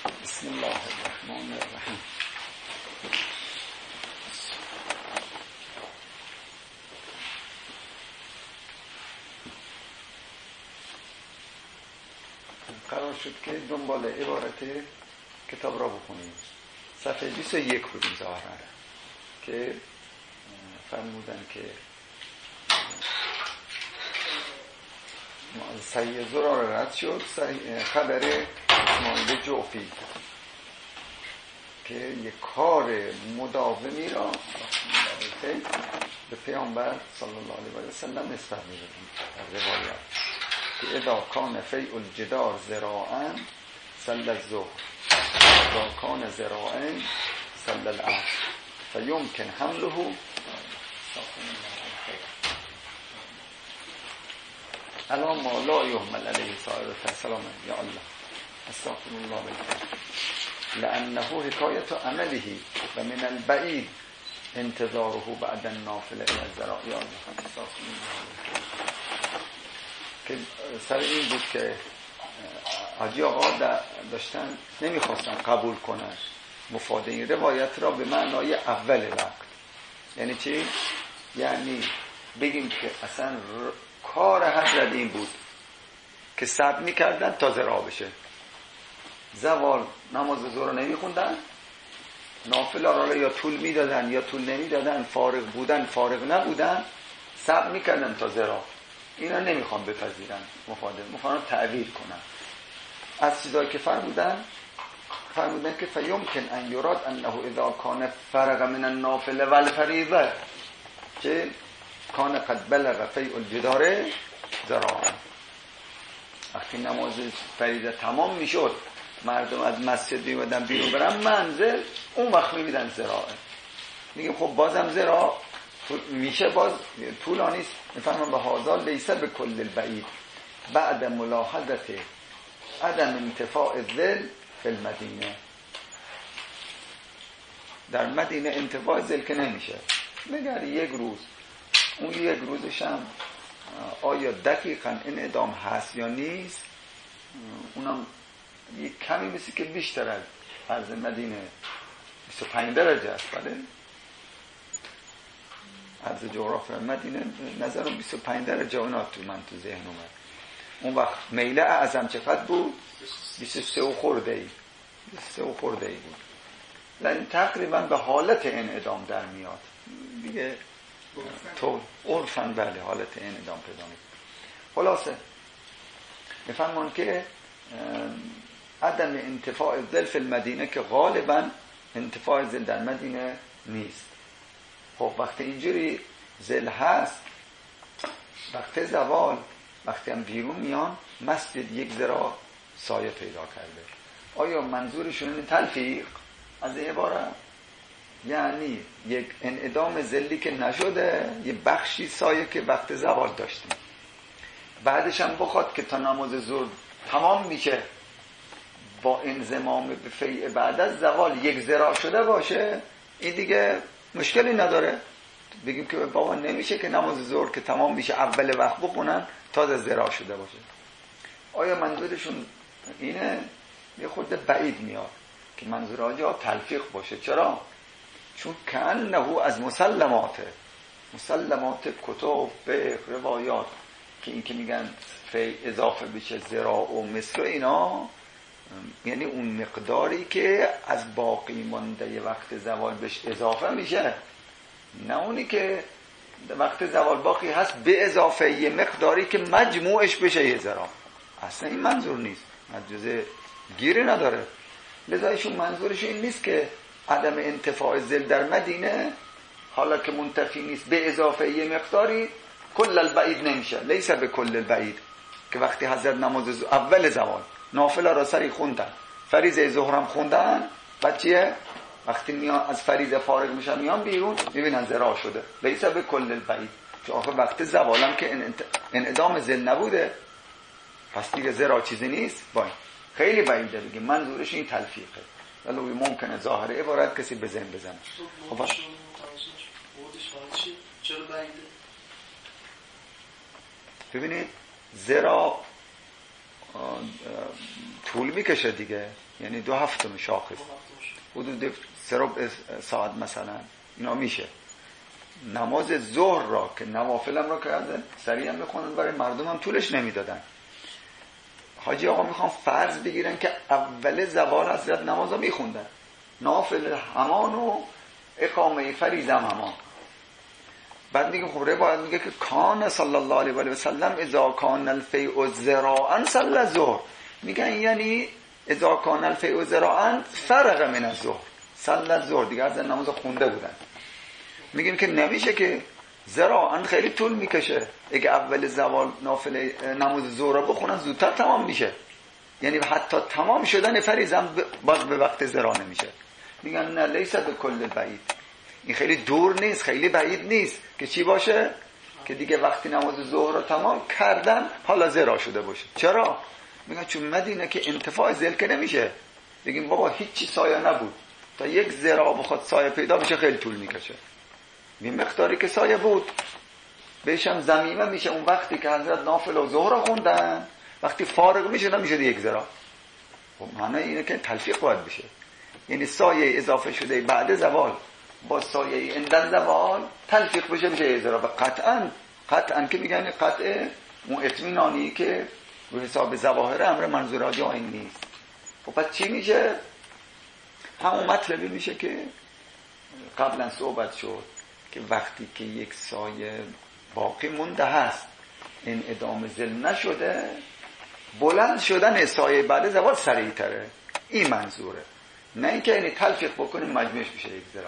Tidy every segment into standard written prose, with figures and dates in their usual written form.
بسم الله الرحمن الرحیم. قرار شد که دنبال عبارت کتاب را بخونیم. صفحه 21 بودیم ظاهرا که فرمودن که صحیح زرار رد شد، خبر مانده جوفی که یک کار مداومی را به پیامبر صلی الله علیه و سلم نسبت می‌دادند. در روایت که اذا کان فیء الجدار ذراعا صلی الظهر اذا کان ذراعا صلی العصر فیمکن حمله الان ما لا یحمل علیه سائر السلام یا الله استغفر الله لانه حکایت عمله و من البعید انتظاره بعد النافله الى الذراع یا الله استغفر الله. که سر این بود که حاجی آقا داشتن نمیخواستن قبول کنن مفاده این روایت را به معنای اول وقت. یعنی چی؟ یعنی بگیم که اصلا کار حضرت این بود که صبر میکردن تا ذرا بشه، زوال نماز ظهر نمیخوندن، نافله را یا طول میدادن یا طول نمیدادن، فارغ بودن فارغ نبودن، صبر میکردن تا ذرا. اینا نمیخوان بپذیرن مفاده، میخوان تعویل کنن از چیزایی که فرمودن که فیمکن ان یراد انه اذا کان فرغ من النافله والفریضه که کان قد بلغ فیء الجدار ذراعا. وقتی نماز فریضه تمام میشد، مردم از مسجد میومدن بیرون برن منزل، اون وقت میبیدن ذراعه. میگیم خب بازم ذراع میشه، باز طولانی است. میفهمم به هذا لیس به کل البعید بعد ملاحظت عدم انتفاع الظل فی المدینه. در مدینه انتفاع ظل که نمیشه، مگر یک روز، اون یک روزش هم آیا دقیقاً این ادام هست یا نیست، اونم یک کمی مثل که بیشتر از عرض مدینه 25 درجه است. بله عرض جغرافی مدینه نظرم 25 درجه اونا تو من تو ذهن اومد. اون وقت میله اعظم چقدر بود؟ 23 و خورده ای بود. یعنی تقریبا به حالت انعدام در میاد دیگه، تو عرفاً بله حالت انعدام پیدا میکنه. خلاصه میفهمون که عدم انتفاع ظل فی المدینه که غالبا انتفاع ظل در مدینه نیست. خب وقتی اینجوری ظل هست، وقت زوال وقتی هم بیرون میان مسجد یک ذراع سایه پیدا کرده. آیا منظورشون این تلفیق از عبارت؟ یعنی یک انعدام ظلی که نشده، یه بخشی سایه که وقت زوال داشتیم، بعدش هم بخواد که تا نماز ظهر تمام میشه با انضمام به فیء بعد از زوال یک ذراع شده باشه، این دیگه مشکلی نداره. بگیم که بابا نمیشه که نماز ظهر که تمام میشه اول وقت بخونن تازه ذراع شده باشه. آیا منظورشون اینه؟ یه خود بعید میاد که منظور آجا تلفیق باشه. چرا؟ چون کأنه از مسلمات کتب به روایات که این که میگن فی اضافه بشه ذراع و مثل اینا، یعنی اون مقداری که از باقی مانده وقت زوال بهش اضافه میشه، نه اونی که وقت زوال باقی هست به اضافه یه مقداری که مجموعش بشه یه ذراع. اصلا این منظور نیست، مجازه گیری نداره. لذا ایشون منظورش این نیست که عدم انتفاع ظل در مدینه حالا که منتفی نیست به اضافه یه مقداری کل البعید نمیشه. لیس به کل البعید که وقتی حضرت نماز اول زوال نافله را سری خوندن، فریضه ظهرم خوندن، بعد چیه؟ وقتی میان از فریضه فارغ میشن میان بیرون میبینن ذراع شده. لیس به کل البعید، چون آخه وقت زوالم که انعدام ظل نبوده، پس دیگه ذراع چیزی نیست. باید خیلی بعیده بگیم منظورش این تلفیقه، ولی ممکنه ظاهر عبارت کسی به ذهن بزنه. خب چرا بعیده؟ ببینید ذراع طول میکشه دیگه، یعنی 2/7 شاخص حدود 3 ساعت مثلا اینا میشه. نماز ظهر را که نوافلم را کردن سریع هم بخونن، برای مردم هم طولش نمیدادن. حاجی آقا میخوان فرض بگیرن که اول زوال حضرت نماز رو میخوندن، نافل همان و اقامه فریضه همان. بعد میگه خب روایت میگه که کان صلی الله علیه و سلم اذا کان الفیء ذراعا صلی الظهر، میگن یعنی اذا کان الفیء ذراعا فرغ من الظهر صلی الظهر، دیگه از نماز خونده بودن. میگیم که نمیشه که ذراعا خیلی طول میکشه، اگه اول زوال نافل نماز ظهر رو بخونن زودتر تمام میشه، یعنی حتی تمام شدن فریضه هم باز به وقت ذرا نمیشه. میگن نه لیس بکل بعید، این خیلی دور نیست، خیلی بعید نیست که چی باشه که دیگه وقتی نماز ظهر رو تمام کردن حالا ذرا شده باشه. چرا؟ میگن چون مدینه که انتفاع ذل که نمیشه، بگیم بابا هیچی سایه نبود تا یک ذرا بخواد سایه پیدا بشه خیلی طول میکشه. این مقداری که سایه بود بهش هم زمینه میشه اون وقتی که حضرت نافل و ظهر رو خوندن، وقتی فارغ میشه نمیشه یک ذرا. خب معنی اینه که تلفیق باید بشه، یعنی سایه اضافه شده بعد زوال با سایه اندن زوال تلفیق بشه میشه یک ذرا. قطعا که میگن قطع اون اطمینانی که رو حساب ظواهر امر منظور جای نیست. خب پس چی میشه؟ همون مطلبی میشه که قبلا صحبت شد که وقتی که یک سایه باقی مونده هست این ادامه ذل نشده، بلند شدن سایه بعد زوال سریع تره. این منظوره، نه اینکه یعنی تلفیق بکنیم مجموعش بشه یک ذرا.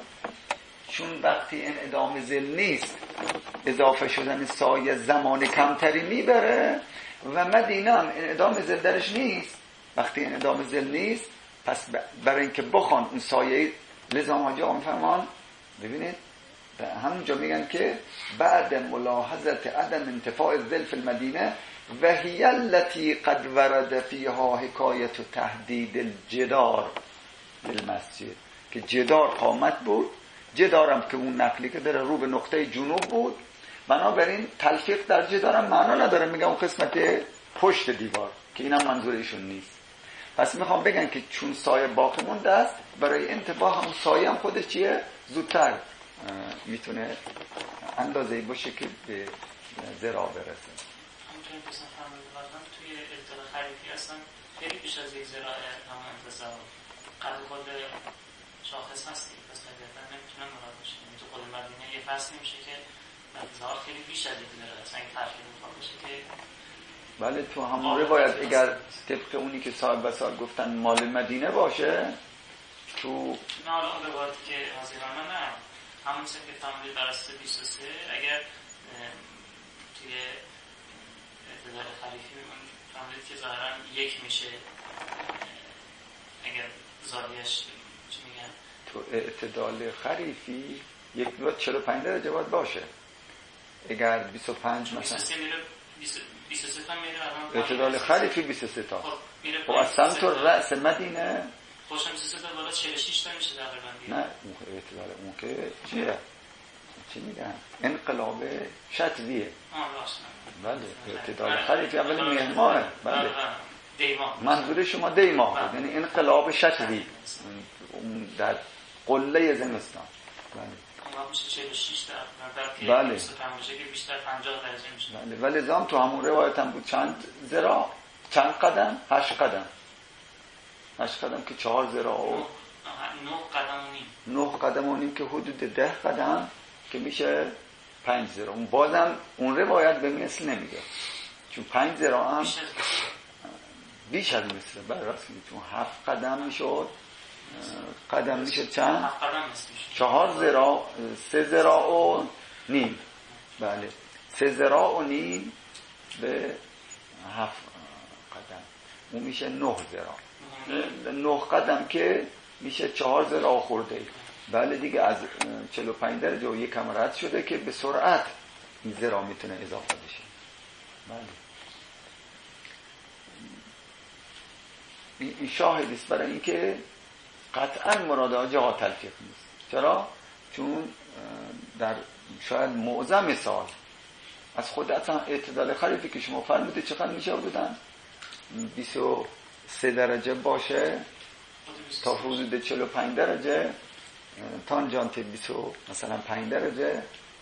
چون وقتی این ادامه ذل نیست اضافه شدن سایه زمان کمتری میبره و مدینه هم این ادامه ذل درش نیست. وقتی این ادامه ذل نیست پس برای اینکه بخوان اون سایه لزام ها جا میفهمان. ببینید همونجا میگن که بعد ملاحظت عدم انتفاع ذل فی المدینه و هی التي قد ورد فیها حکایت و تهدید الجدار للمسجد، که جدار قامت بود، جدارم که اون نقلی که داره رو به نقطه جنوب بود، بنابراین تلفیق در جدارم معنا نداره، میگم اون قسمت پشت دیوار که اینم منظور ایشون نیست. پس میخوام بگن که چون سایه باقی مونده است برای انتفاع همون سایه هم خودش چیه زودتر میتونه اندازه‌ای باشه که به ذرا برسه. همونطوری که مثلا فرمودن توی ابتدا خریفی اصلا خیلی بیش از یک ذراع همون انتظار قدر خود شاخص هستی، پس طبیعتا نمیتونن مراد باشه. یعنی تو خود مدینه یه فصل نمیشه که انتظار خیلی بیش از یک ذراع اصلا این ترکیب میخواد باشه که بله تو همون روایت اگر طبق اونی که صاحب بسار گفتن مال مدینه باشه تو نه حالا اون روایتی که حاضرانه نه همون که فرمودید بر اساس 23 اگر توی اعتدال خریفی فرمودید که ظاهرا یک میشه، اگر زاویه‌اش چی میگن تو اعتدال خریفی 45 درجه باید باشه. اگر 25 مثلا 23 میره 23 تا میره اعتدال خریفی 23 تا. خب از سمت رأس مدینه خوشم 23 تا بالا 46 تا میشه تقریبا. نه اون اعتدال اون که چیه؟ چی میگن؟ انقلاب شتویه. بله اعتدال خریفی اول مهمانه. بله منظور شما دیماه بود، یعنی انقلاب شتوی در قله زمستان. بله اون میشه 46 تا بله که بیشتر 50 درجه میشه. بله ولی زام تو همون روایت هم بود چند ذراع چند قدم 8 قدم 8 قدم که 4 ذراع و 9 قدم و نیم که حدود 10 قدم که میشه 5 ذراع. اون بازم اون روایت به مثل نمیگه چون 5 ذراع هم بیش از مثل برای راست چون 7 قدم میشد قدم میشه چند؟ 4 ذراع 3 ذراع و نیم. بله 3 ذراع و نیم به 7 قدم اون میشه 9 ذراع. 9 قدم که میشه 4 ذراع خورده. بله دیگه از 45 درجه و یکم رد شده که به سرعت این ذراع میتونه اضافه بشه. بله این شاهدی است برای اینکه قطعا مراد جا تلفیق نیست. چرا؟ چون در شاید معظم سال از خود اصلا اعتدال خریفی که شما فرمودید چقدر میشه بودن؟ 23 درجه باشه تا حدود 45 درجه، تانجانت 20 مثلا 5 درجه،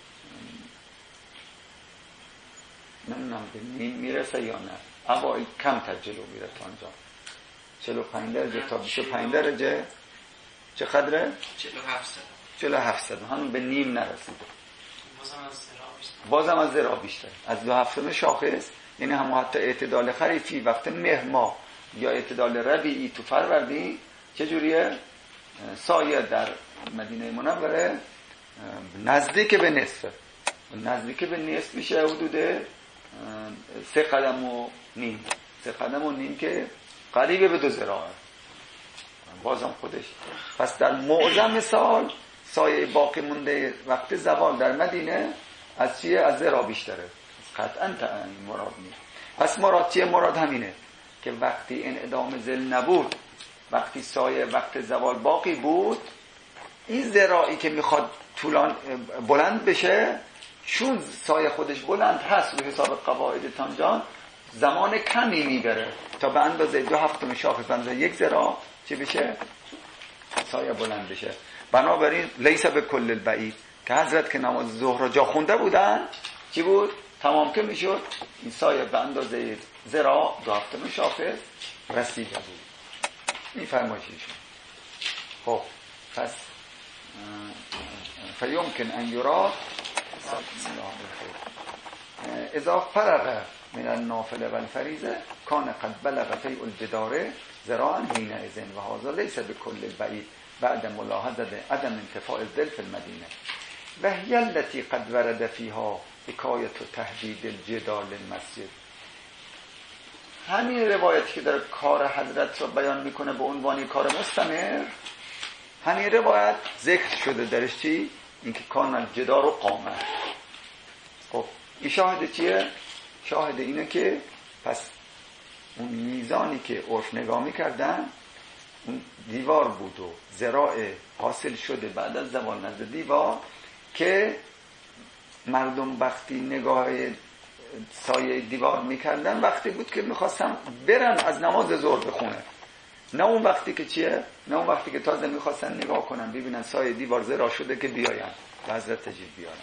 نمیدونم به نیم میرسه یا نه، اما کم تا جلو میره تانجانت 45 درجه تا 25 درجه چقدره؟ 47 همون به نیم نرسیده، بازم از ذراع بیشتر، از 2/7 شاخص، یعنی هم حتی اعتدال خریفی وقت مهر ماه یا اعتدال ربیعی تو فروردین چجوریه؟ سایه در مدینه منوره نزدیک به نصف، نزدیک به نصف میشه حدود 3 قدم و نیم، 3 قدم و نیم که قریبه به 2 ذراعه بازم خودش. پس در معظم سال سایه باقی مونده وقت زوال در مدینه از چیه؟ از ذراع بیشتره، قطعا مراد نیست. پس مراد چیه؟ مراد همینه که وقتی انعدام ظل نبود، وقتی سایه وقت زوال باقی بود، این ذراعی که میخواد طولان بلند بشه، چون سایه خودش بلند هست به حساب قواعد تانجان، زمان کمی میبره تا به اندازه 2/7 شاخص، به اندازه 1 ذراع چی بشه؟ سایه بلند بشه. بنابراین لیس به کل البعید که حضرت که نماز ظهر را جا خونده بودن چی بود؟ تمام که میشد این سایه به اندازه ذراع 2/7 شاخص رسیده بود. این فرمایششون. خب پس فیمکن ان یرا اذا فرغ من النافله والفریضه کان قد بلغ فیء الجدار ذراعا حینئذ و هذا لیس بکل البعید بعد ملاحظه عدم انتفاع الظل فی المدینه و هی التي قد ورد فیها حکایت تهدید الجدال المسجد. همین روایتی که در کار حضرت رو بیان میکنه به عنوان کار مستمر، همین روایت ذکر شده درش چی؟ اینکه کان الجدار و قامه. خب این شاهد چیه؟ شاهد اینه که پس اون میزانی که عرف نگاه میکردن اون دیوار بود و ذراع حاصل شده بعد از زوال نزد دیوار که مردم وقتی نگاه سایه دیوار میکردن وقتی بود که میخواستم برن از نماز ظهر بخونه، نه اون وقتی که چیه؟ نه اون وقتی که تازه میخواستن نگاه کنن ببینن سایه دیوار ذراع شده که بیاین و حضرت تجیب بیارن.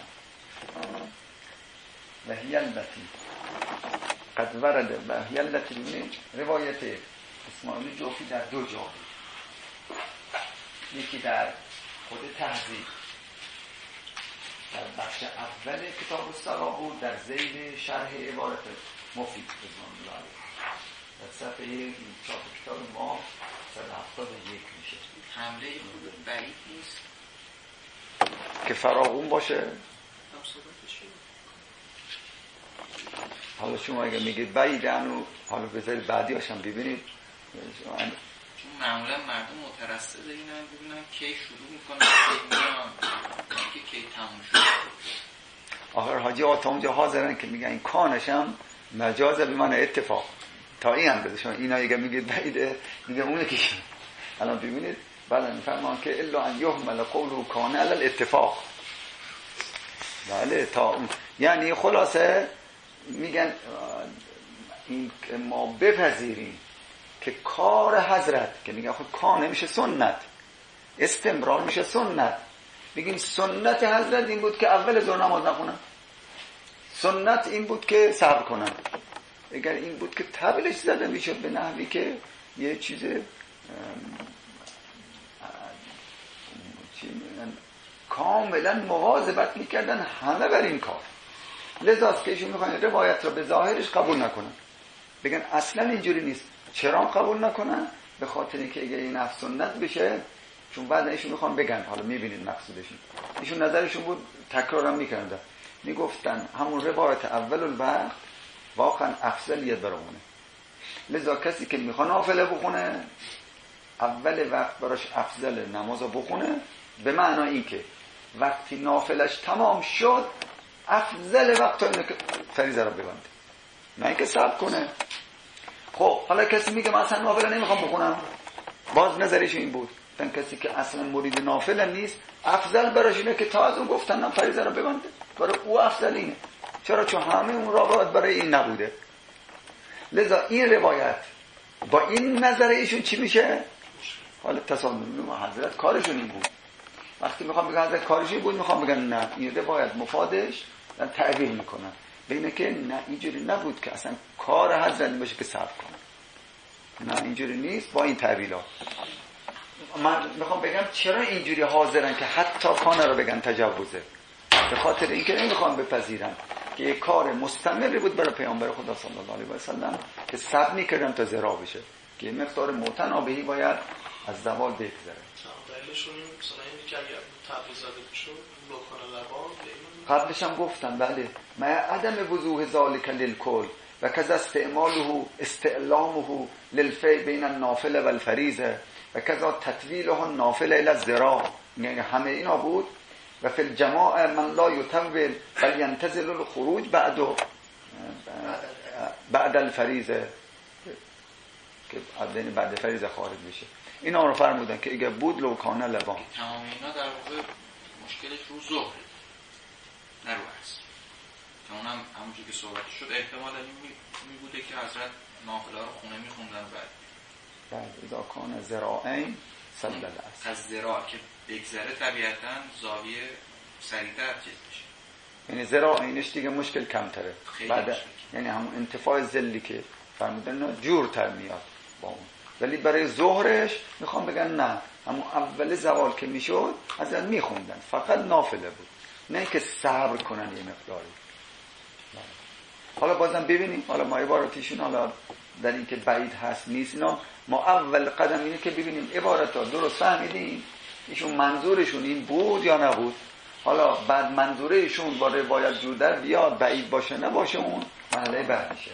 و هی التي قد ورد و هی التي ببینید روایت اسماعیل جوفی در 2 جا، یکی در خود تهذیب در بخش اول کتاب الصلاة بود در ذیل شرح عبارت مفید رضوان الله علیه در صفحه چاپ کتاب ما 171 میشه. حمله بعید نیست که فراغون باشه. حالا شما اگه میگید بعیدن و حالا بذارید بعدی هاشم ببینید، چون معمولا مردم مترصد اینن ببینن کی شروع میکنن کی میان که کی تموم شد. آخر حاجی آتا اونجا حاضرن که میگن این کانش هم مجازه به من اتفاق تا این هم بده. شما اینا اگه میگید بعیده میگه اونه که الان ببینید بله میفرمان که الا ان یحمل قوله کان علی الاتفاق. بله تا یعنی خلاصه میگن این ما بپذیریم که کار حضرت که میگن خود کار نمیشه سنت، استمرار میشه سنت. میگیم سنت حضرت این بود که اول ظهر نماز نخونن، سنت این بود که صبر کنن، اگر این بود که طبلش زده میشد به نحوی که یه چیز کاملا مواظبت میکردن همه بر این کار. لذاست که ایشون میخوان روایت را به ظاهرش قبول نکنن، بگن اصلا اینجوری نیست. چرا قبول نکنن؟ به خاطر اینکه اگه این نفس سنت بشه، چون بعد ایشون میخوان بگن، حالا میبینید مقصودشون، ایشون نظرشون بود تکرارم میکردن، میگفتن همون روایت اول الوقت واقعا افضلیت برامونه. لذا کسی که میخوان نافله بخونه اول وقت براش افضل نمازو بخونه، به معنی این که وقتی نافلش تمام شد افضل وقت اینه که فریضه رو ببنده، نه اینکه صبر کنه. خب حالا کسی میگه من اصلا نافله نمیخوام بخونم، باز نظرش این بود ten کسی که اصلا مرید نافله نیست افضل براش اینه که تا از اون گفتن فریضه رو ببنده، برای او افضل اینه. چرا؟ چون همه اون روایت برای این نبوده. لذا این روایت با این نظر ایشون چی میشه؟ حالا تصادم حضرت کارشون این بود. وقتی میخوام بگم حضرت کارش این بود، میخوام بگم نه این باید مفادش تعبیر میکنن به اینه که نه اینجوری نبود که اصلا کار حضرت باشه که صرف کنن، نه اینجوری نیست. با این تعبیرات من میخوام بگم چرا اینجوری حاضرن که حتی کانه رو بگن تجاوزه، به خاطر اینکه نمیخوام بپذیرن که یک کار مستمری بود برای پیامبر خدا صلی الله علیه و سلم که صبر میکردن تا زرا بشه، که یه مقدار متنابهی باید از زوال بگذره. دلیلشون مثلا این که اگر تبلیغ زده بشه لوکان لبان قبلش هم گفتم بله، ما عدم وضوح ذالک للکل و کذا استعماله استعلامه للفی بین النافله و الفریضه و کذا تطویله النافله الى الذراع، یعنی همه اینا بود. و فی الجماع من لا یطول بل ینتظر الخروج بعد الفریضه، که بعد فریضه خارج بشه. اینا رو فرمودن که اگه بود لو کان لبان. تمام اینا در واقع مشکلش رو ظهره نه رو عصر، که اونم همونجور که صحبت شد احتمالا این بوده که حضرت نافله رو خونه میخوندن بعد اذا کان ذراعین صلی العصر، از ذراع که بگذره طبیعتا زاویه سریعتر چیز میشه، یعنی ذراعینش دیگه مشکل کمتره بعد، یعنی همون انتفاع ذلی که فرمودن جورتر میاد با اون. ولی برای ظهرش میخوام بگن نه، همون اول زوال که میشد حضرت میخوندن، فقط نافله بود، نه که صبر کنن یه مقداری. حالا بازم ببینیم، حالا ما عباراتیشون حالا در این که بعید هست نیست، اینا ما اول قدم اینه که ببینیم عبارتا درست فهمیدیم ایشون منظورشون این بود یا نبود. حالا بعد منظورشون با روایت جودر بیاد بعید باشه نباشه، اون محله بعد میشه.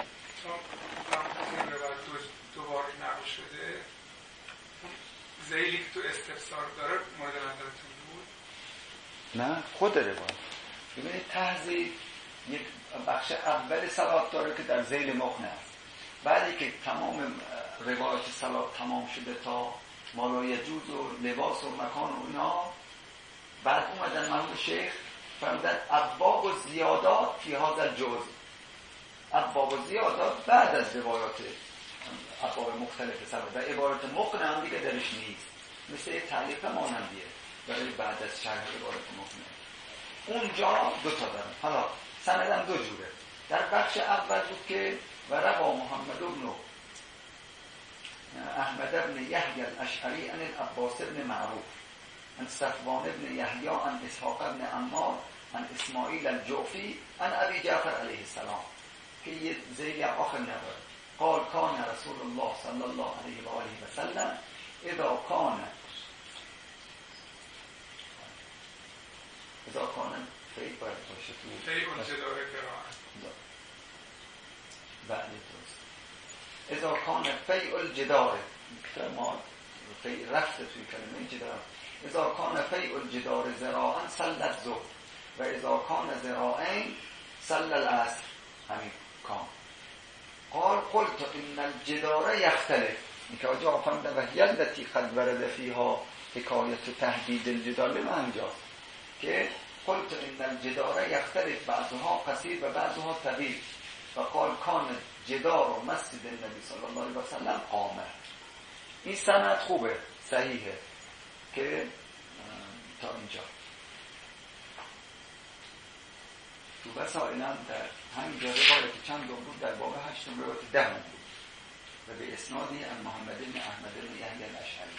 دوباره نقل شده زیلی که تو استفسار داره مورد نظرتون بود؟ نه خود روایت. ببینید تهذیب یک بخش اول صلات داره که در ذیل مخنه است. بعدی که تمام روایت صلات تمام شده تا مالای جوز و لباس و مکان و اینا، بعد اومدن مرحوم شیخ فرمودن ابواب و زیادات فی هذا الجزء، ابواب و زیادات بعد از روایات ابواب مختلف صلات، و عبارت مقنع هم دیگه درش نیست، مثل یک تعلیق مانندیه برای بعد از شرح عبارت مقنع. اونجا دو تا دارن. حالا سندم دو جوره. در بخش اول بود که و روا محمد بن احمد بن یحیی الاشعری عن العباس بن معروف عن صفوان بن یحیی عن اسحاق بن عمار عن اسماعیل الجعفی عن ابی جعفر علیه السلام، که یه ذیلی آخر نداره. قال کان رسول الله صلی الله علیه و آله و سلم اذا کان فیل باید باشه تو فیل جداره قرائت بله درست. اذا کان فیل الجدار، ما فیل رفته توی کلمه جدار. اذا کان فیل الجدار ذراعا صلی الظهر و اذا کان ذراعین صلی العصر، همین کام. قال قلت ان الجدار یختلف، این که آجا فرموده و هی التی قد ورد فیها حکایت تهدید الجدار به منجاست، که قلت ان الجدار یختلف بعضها قصیر و بعضها طویل و قال کان جدار مسجد النبی صلی الله علیه و سلم قامه. این سند خوبه، صحیحه که تا اینجا. تو وسائل هم در همینجا روایت چند بود، در باب 8 روایت 10 بود و به اسنادی از محمد بن احمد بن یحیی الاشعری.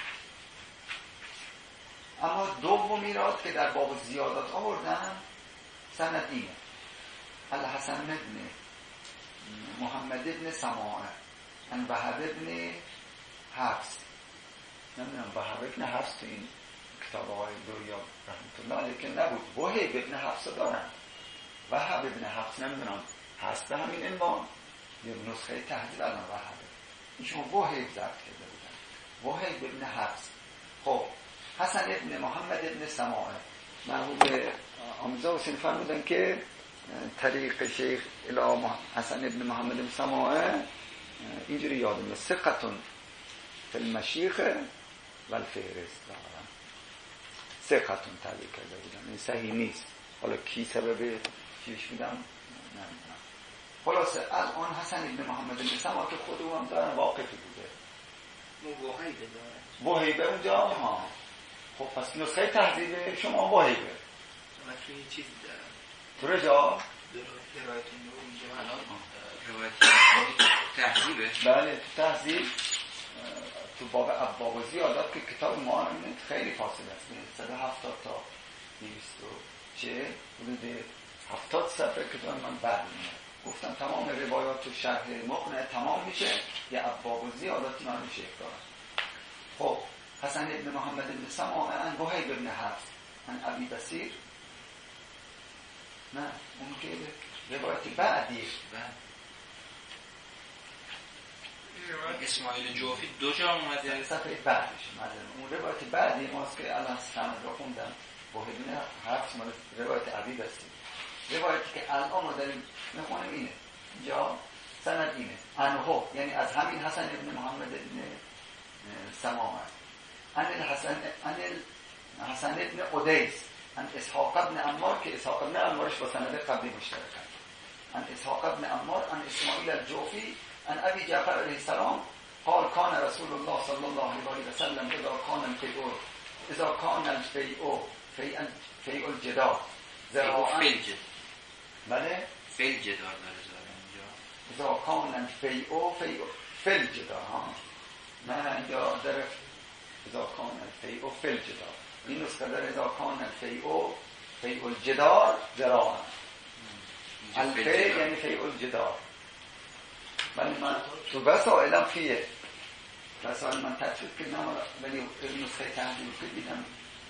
اما دومی را که در باب زیادات آوردن سند اینه: الحسن بن محمد بن سماعه ان وهب بن حفص، نمیدونم وهب بن حفص تو این کتاب آقای دوریاب رحمت الله علیه که نبود، وهب بن حفص دارن، وهب بن حفص نمیدونم هست به همین عنوان، یه نسخه تهذیب الان وهب، ایشون وهب ضبط کرده بودن، وهب بن حفص. خب حسن ابن محمد ابن سماعه مرحوم آموزا حسین فرمودن که طریق شیخ الی حسن ابن محمد ابن سماعه اینجوری یادم ثقتون فی المشیخ و الفهرست دارن، ثقتون تعلیق کرده بودن، این صحیح نیست. حالا کی سبب چیش میدم نمیدونم. خلاصه الان حسن ابن محمد ابن سماعه که خود هم دارن واقفی بوده وهیبه اونجا ها. خب پس نسخه تهذیب شما وهیبه. من توی چیزی دارم تو رجا؟ روایت نور اینجا الان روایت تهذیبه. بله تو تهذیب تو باب ابواب و زیادات که کتاب ما خیلی فاصله است. 170 تا 240 حدود 70 صفحه کتاب من بعد میاد. گفتم تمام روایات و شرح مقنع تمام میشه، یه ابواب و زیادات من میشه دارم. خب حسن ابن محمد ابن سماع عن وهیب ابن حفص عن ابی بصیر، نه اون که روایت بعدیه. اسماعیل جوفی دو جا اومده صفحه بعدش مثلا اون روایت بعدی ماست که الان سند رو خوندم. وهیب ابن حفص مال روایت ابی بصیر. روایتی که الان ما داریم میخونیم اینه، اینجا سند اینه انهو، یعنی از همین حسن ابن محمد ابن سماع عن حسن ابن ادیس عن اسحاق ابن عمار، که اسحاق ابن عمارش با سند قبلی مشترکن. عن اسحاق ابن عمار عن اسماعیل الجوفی عن ابی جعفر علیه السلام قال كان رسول الله صلی الله علیه و سلم اذا كان الفیء فیء الجدار ذراعا. بله فیل جدار داره اینجا. اذا كان الفیء فی الجدار ها، نه اینجا داره اذا كان الفیء فی الجدار. این نسخه داره اذا كان الفیء فیء الجدار ذراعا. الفیء یعنی فیء الجدار. ولی من تو وسائلم فیه، وسائل من تشریف کردم ولی نسخه تهذیب که دیدم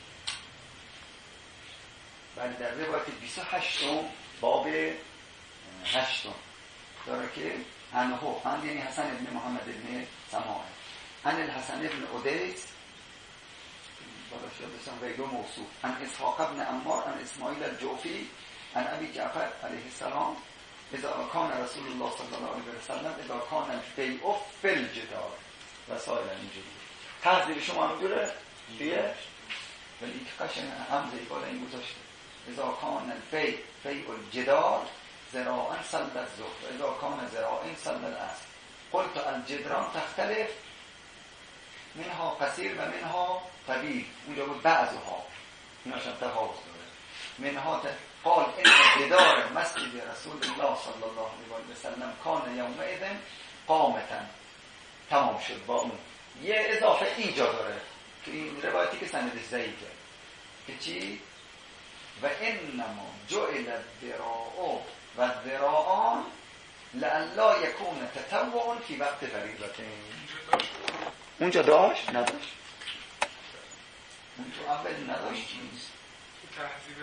ولی در روایت 28 باب 8 داره که انهو یعنی حسن ابن محمد ابن سماع عن الحسن ابن ادیس بالا شده بسن غیره موصوف عن اسحاق ابن عمار عن اسماعیل الجوفی عن ابی جعفر علیه السلام اذا كان رسول الله صلی الله علیه و سلم اذا كان الفیء فی الجدار و سایر اینجوری. تهذیب شما همینجوره دیگه، ولی که قشنگ همزه بالا این گذاشته اذا كان الفیء فیء الجدار ذراعا صلى الظهر اذا كان ذراعا صلى العصر. قلت الجدران تختلف منها قصیر و منها طویل، اونجا بود بعضها ایناش هم تفاوت داره. منها قال ان جدار مسجد رسول الله صلی الله علیه و سلم کان یومئذ قامتا. تمام شد با اون. یه اضافه اینجا داره تو این روایتی که سندش ضعیفه که چی؟ و انما جعل الذراع و الذراعان لئلا یکون تطوع فی وقت فریضه. اونجا داشت؟ نداشت؟ اون تو اول نداشت. تهذیب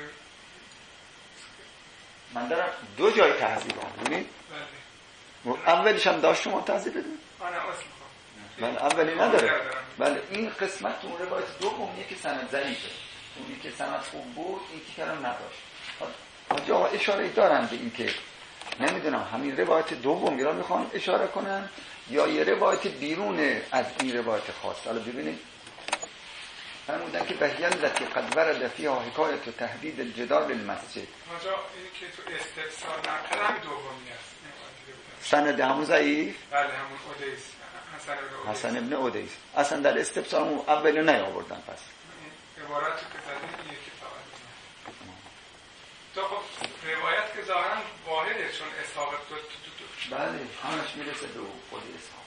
من دارم دو جای تهذیب هم بودیم. اولش هم داشت شما تهذیب بدیم؟ آره اصل بله اولی نداره. بله این قسمت تو روایت دومیه که سند ضعیفه، اونی که سند خوب بود این که کلام نداشت. آجا اشاره دارن به این که نمیدونم همین روایت دوم را میخوان اشاره کنن یا یه روایت بیرون از این روایت خاص. حالا ببینید فرمودن که بهیل التي قد ورد فيها حکایت و تهدید الجدار للمسجد. آجا این که تو استفسار نقل هم دومی است. سند همون ضعیف؟ بله همون اودیس حسن ابن اودیس. اصلا در استفسار اولی نیاوردن. پس عبارت که زدیم یکی فقط تو خب روایت که ظاهرا واحده چون اسحاق تو بله همش میرسه به خود اسحاق.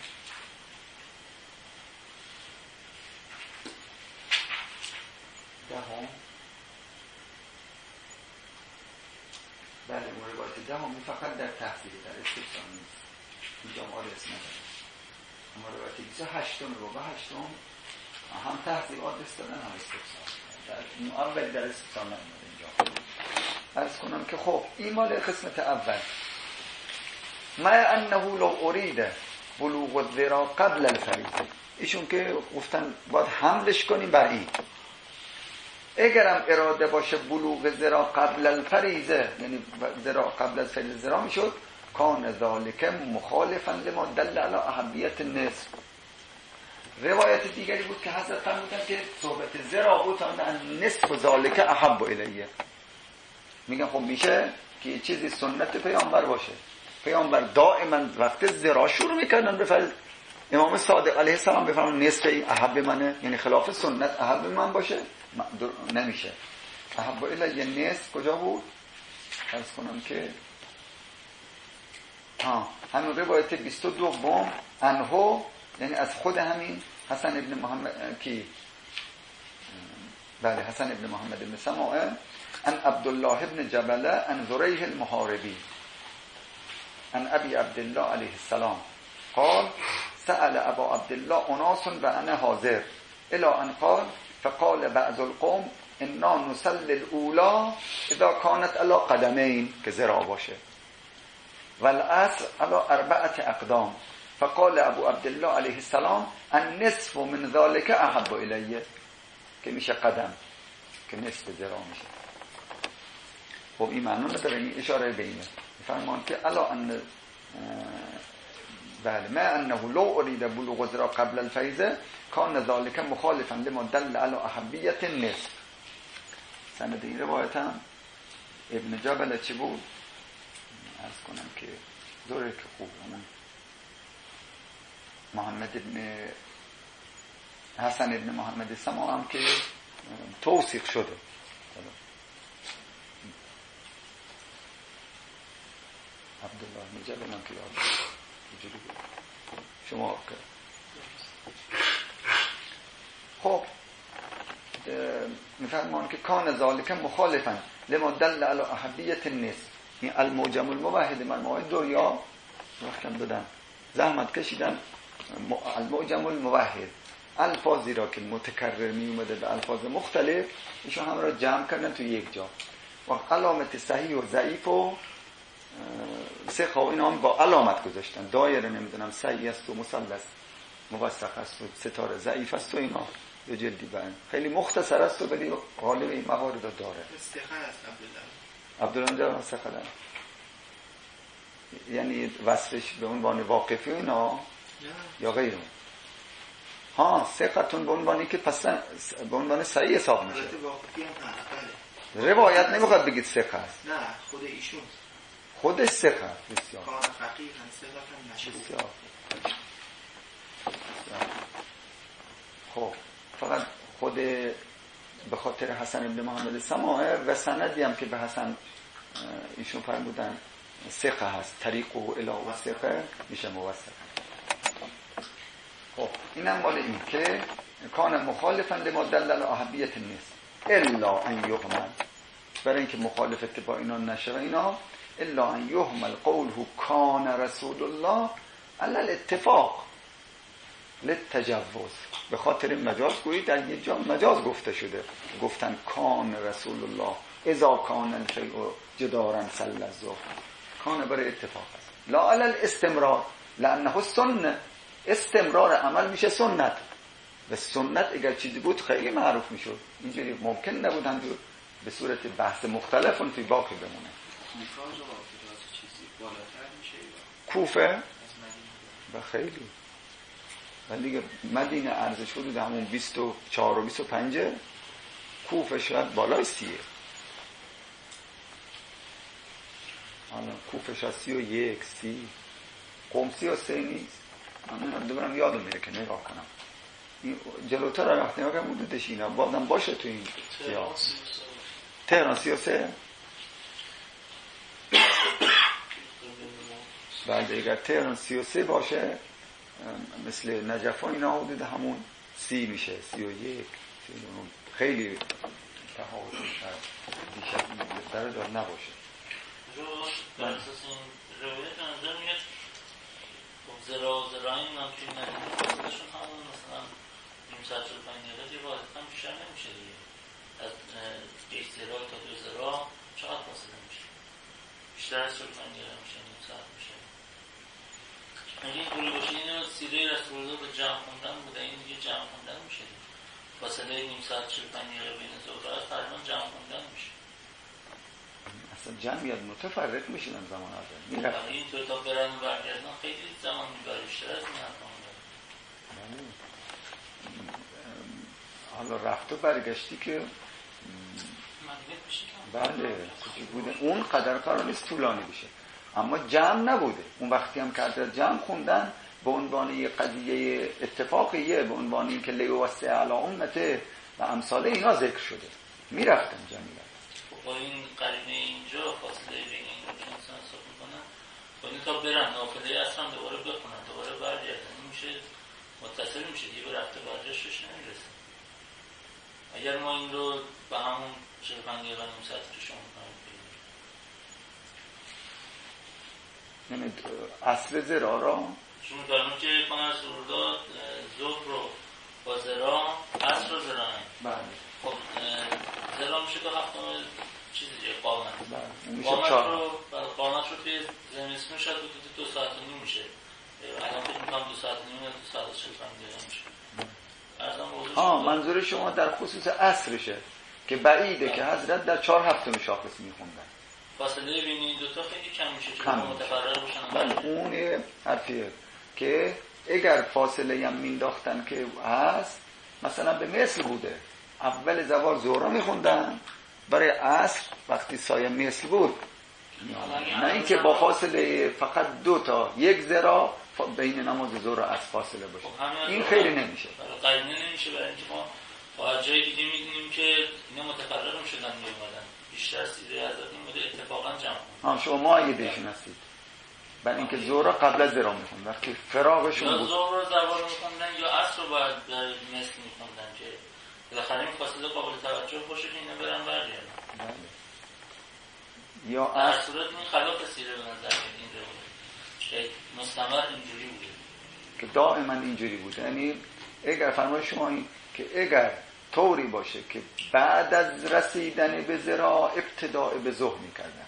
دهم بله اون روایت دهم فقط در تحصیل در استفسار نیست، اینجا مال اسم نداره. اما روایت 28 رو به 8 هم تحصیلات دستدن هم استفسار در اول در استفسار نمیده. اینجا عرض کنم که خب این مال قسمت اول. ما انه لو اريد بلوغ الذراع قبل الفریضه، ایشون که گفتن باید حملش کنیم بر این. اگرم اراده باشه بلوغ ذراع قبل الفریضه، یعنی ذراع قبل از فریضه ذراع میشد، کان ذالک مخالفا لما دل علی اهمیت النصف. روایت دیگری بود که حضرت فرمودن که صحبت ذراع بود تا نصف ذالک احب الیه. میگن خب میشه که یه چیزی سنت پیامبر باشه، پیامبر دائما وقت ذراع شروع میکردن به فرض امام صادق علیه السلام بفرمایند نصف این احب منه، یعنی خلاف سنت احب من باشه نمیشه. احب الی نصف کجا بود؟ عرض کنم که همین روایت 22 انهو، یعنی از خود همین حسن ابن محمد کی بله حسن ابن محمد ابن سماعه ان عبدالله ابن جبله ان ذریح المحاربی ان ابی عبدالله علیه السلام قال سأل ابا عبدالله اناس و انا حاضر الى ان قال فقال بعض القوم انا نصلي الاولى اذا كانت على قدمين که ذراع باشه والعصر على 4 اقدام فقال ابو عبدالله علیه السلام النصف من ذلك احب الیه، که میشه قدم که نصف ذراع میشه. خب این معنی نداره، این اشاره به اینه. فرمان که الا ان بله ما انه لو اريد بلوغ الذراع قبل الفیض کان ذلك مخالفا لما دل على احبیت النصف. سند این روایت هم ابن جبل چی بود؟ عرض کنم که دوره که خوب محمد ابن حسن ابن محمد سما هم که توثیق شده. عبدالله ابن جبل هم که یاد شما که خب میفرمان که کان ذالک مخالفا لما دل علی احبیت النصف. این الموجم الموحد من موحد دنیا وقتم دادن زحمت کشیدن الموجم الموحد الفاظی را که متکرر می اومده به الفاظ مختلف ایشون هم را جمع کردن تو یک جا و علامت صحیح و ضعیف و سه اینا هم با علامت گذاشتن. دایره نمیدونم صحیح است و مثلث موثق است و ستاره ضعیف است و اینا دو جلدی بند خیلی مختصر است و ولی غالب این موارد رو داره. استخر است عبدالله جان استخر یعنی وصفش به عنوان واقفی اینا یا غیره. ثقتون به عنوانی که پس به عنوان صحیح حساب میشه. روایت نمیخواد بگید ثقه است. نه خود ایشون خودش ثقه است. بسیار کار فقیه ثقه نشد. خب فقط خود به خاطر حسن ابن محمد سماعه و سندی هم که به حسن ایشون فرمودن ثقه هست، طریق و الی و ثقه میشه موثق. خب اینم مال این که کان مخالفا لما دل علی احبیت النصف الا ان یهمل، برای اینکه مخالفت با اینا نشه اینا الا ان یهمل قوله کان رسول الله علی الاتفاق للتجوز، به خاطر مجاز گویی در یک جا مجاز گفته شده، گفتن کان رسول الله اذا کان الشیء جدارا صلی الظهر، کان برای اتفاق است لا علی الاستمرار لانه سنه، استمرار عمل میشه سنت و سنت اگر چیزی بود خیلی معروف میشد، اینجوری ممکن نبود همجور به صورت بحث مختلف اون توی باقی بمونه. کوفه و خیلی ولی دیگه مدینه ارزش حدود همون 24 و 25، کوفه شاید بالای 30، حالا کوفه شاید 31 30، قم 33 نیست. من دوبارم یادم میره که نگاه کنم این جلوتر را وقتی نگاه کنم حدودش اینا بازم باشه تو این سیاه. تهران 33 بعد اگر تهران 33 باشه مثل نجف اینا حدود همون 30 میشه، 31 39، خیلی تفاوت بیشتر درجه نباشه. رو بر اساس این روایت نظر میاد زراعی نامچین ندید فاصلهشون همون مثلا نیم ساعت 45 دقیقه یه واحد هم بیشتر نمیشه دیگه، از یک زراع تا دو زراع چقدر فاصله میشه؟ بیشتر از 45 دقیقه میشه، نیم ساعت میشه. اگه این طوری باشه اینو سیره رسول الله به جمع خوندن بوده، این دیگه جمع خوندن میشه دیگه، فاصله نیم ساعت 45 دقیقه بین ظهر و تقریبا جمع خوندن میشه. اصلا جمعیت متفرق میشنن زمان آدم ولی این طور تا برن و برگردن خیلی زمان میبره، بیشتر از این حرفان داره. حالا رفت و برگشتی که بله بوده اون قدر قرار نیست طولانی بشه، اما جمع نبوده اون وقتی هم که در جمع خوندن به عنوان یه قضیه اتفاقیه، به عنوان این که لیوسع علی امته و امثال اینا ذکر شده، میرفتن جمیعا. با این قرینه اینجا فاصله بین این رو که انسان حساب میکنن با این تا برن نافله اصلا دوباره بخونن دوباره برگردن، این میشه متصل میشه دیگه، به رفته برگشتش نمیرسه. اگر ما این رو به همون 45 دقیقه نیم ساعت که شما میکنیم یعنی عصر زرا را شما دارم که کنه سرودات ظهر رو با زرا عصر رو زرا هم. بله. خب زرا میشه 2/7 چیزی دیگه قامت. بله. قامت رو توی زمستون شاید بودید 2 ساعت و نیم میشه. الان فکر میکنم 2 ساعت و نیم یا 2 ساعت و 45 دقیقه میشه. منظور شما در خصوص عصرشه که بعیده که حضرت در 4/7 شاخص میخوندن. فاصله بین این دوتا خیلی کم میشه چون متفرق باشن. بله اون حرفیه که اگر فاصله هم مینداختن که هست، مثلا به مثل بوده اول زوال ظهر میخوندن، برای عصر وقتی سایه مثل بود، نه اینکه با فاصله فقط 2 تا 1 ذرا بین نماز ظهر و عصر فاصله باشه. این خیلی نمیشه، قرینه نمیشه، برای اینکه ما با جای دیگه میدونیم که اینا متفرق میشدن میومدن بیشتر سیره حضرت این بوده اتفاقا جمع. شما معیدشون هستید برای اینکه ظهر قبل از ذرا میخوند، وقتی فراغشون بود یا ظهر رو زوال میخوندن یا عصر رو باید در مثل میخوندن که بالاخره این فاصله قابل توجه باشه که اینا برن برگردن. یا در صورت این خلاف سیره به نظر این روایت که مستمر اینجوری بوده که دائما اینجوری بوده. یعنی اگر فرمای شما این که اگر طوری باشه که بعد از رسیدن به ذرا ابتداء به ظهر میکردن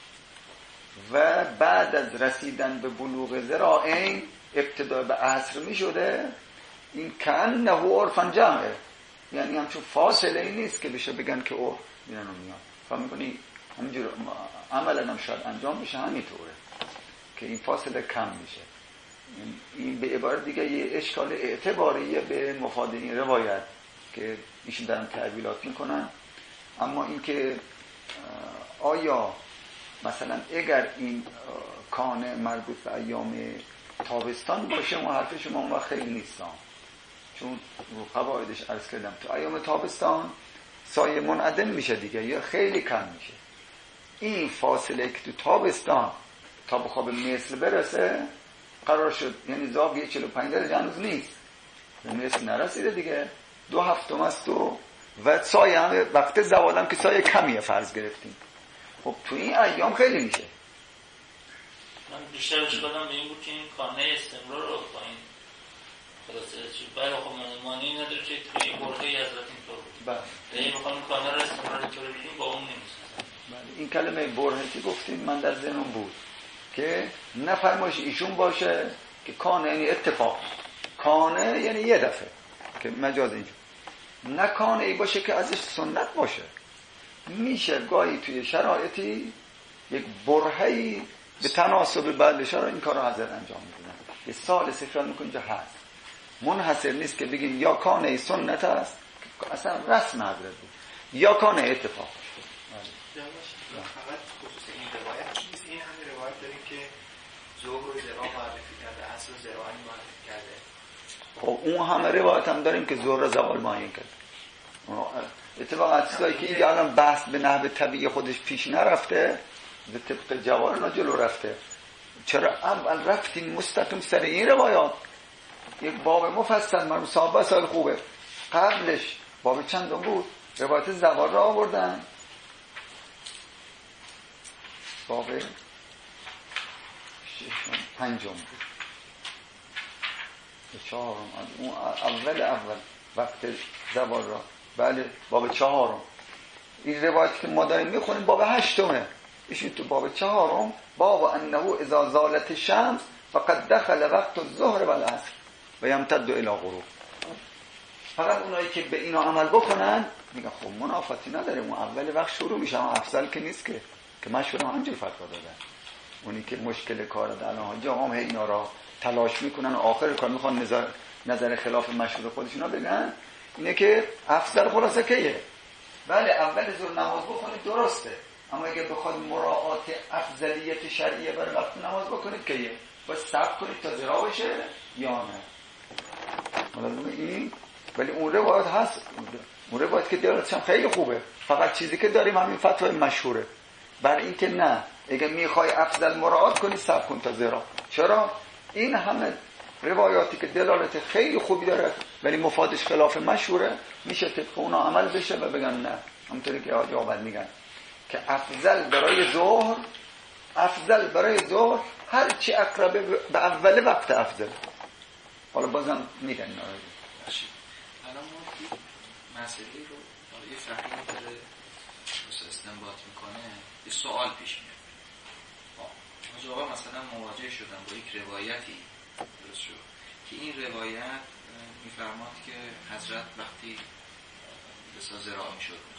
و بعد از رسیدن به بلوغ ذرا این ابتداء به عصر میشده، این کأنه عرفاً جمعه، یعنی همچون فاصله ای نیست که بشه بگن که او میرن و میان. فهم میکنی همینجور عملا هم شاید انجام بشه همینطوره که این فاصله کم میشه. این به عبارت دیگه یه اشکال اعتباریه به مفاد این روایت که ایشون دارن تعبیرات میکنن. اما اینکه آیا مثلا اگر این کانه مربوط به ایام تابستان باشه، اون حرف شما اون وقت خیلی نیست، چون رو قواعدش عرض کردم تو ایام تابستان سایه منعدم میشه دیگه یا خیلی کم میشه. این فاصله که تو تابستان تا به خواب مثل برسه قرار شد، یعنی زاویه 45 درجه هنوز نیست، به مثل نرسیده دیگه، 2/7 است و سایه همه وقت زوالم که سایه کمیه فرض گرفتیم. خب تو این ایام خیلی میشه. من بیشتر شدم به این بود که این کانه استمرار رو با این خلاصه چی برای خب معنی نداره که توی این برده ای حضرت اینطور بود. بله. این میخوام این کانه رو استمرار اینطور بگیم با اون نمیسازم. بله. این کلمه برهه که گفتیم من در ذهنم بود که نفرمایش ایشون باشه که کانه یعنی اتفاق، کانه یعنی یه دفعه که مجاز اینجا، نه کانه ای باشه که ازش سنت باشه. میشه گاهی توی شرایطی یک برهه‌ای به تناسب بعد شرایط این کار رو حضرت انجام میدونن. یه سال سفران میکنه اینجا هست، منحصر نیست که بگیم یا کانه ای سنت است که اصلا رسم حضرت بود یا کانه اتفاق. فقط خصوص این روایت نیست، این همه روایت داریم که ظهر و ذرا معرفی کرده، عصر و ذرا معرفی کرده. خب اون همه روایت هم داریم که ظهر زوال معین کرده. اتفاقا چیزایی که اینجا الان بحث به نحو طبیعی خودش پیش نرفته، به طبق جواهرنا جلو رفته. چرا اول رفتیم مستقیم سر این روایات؟ یک باب مفصل مرموم صحابه سال خوبه، قبلش باب چندم بود؟ روایت زوال را آوردن، باب 5 بود، 4 اون اول وقت زوال را، بله باب 4. این روایت که ما داریم میخونیم باب 8، ایشون تو باب 4 باب انه اذا زالت الشمس فقد دخل وقت الظهر والعصر و یمتد الى غروب. فقط اونایی که به اینا عمل بکنن میگن خب منافاتی نداره، اون اول وقت شروع میشه، افضل که نیست که مشورم همجور فتوا دادن. اونی که مشکل کار دارن ها هم اینا را تلاش میکنن و آخر کار میخوان نظر خلاف مشهور خودشونا بگن، اینه که افضل خلاصه کیه؟ بله اول ظهر نماز بخونید درسته، اما اگه بخواد مراعات افضلیت شرعیه برای وقت نماز بکنید کیه؟ باید صبر کنید تا ذرا بشه یا نه. ملازم این ولی اون روایت هست، اون روایت که دلالتش هم خیلی خوبه، فقط چیزی که داریم همین فتوای مشهوره برای این که نه اگه میخوای افضل مراعات کنی صبر کن تا ذرا. چرا؟ این همه روایاتی که دلالت خیلی خوبی داره ولی مفادش خلاف مشهوره میشه طبق اونا عمل بشه و بگن نه، همونطوری که حاجی آباد میگن که افضل برای ظهر هر چی اقرب به اول وقت افضل. حالا بازم میگن باشید الان ما مسئله رو یه فقیه داره استنباط میکنه، یه سوال پیش میاد. حاجی آقا مثلا مواجه شدن با یک روایتی درست شد که این روایت میفرماد که حضرت وقتی بسا زراعی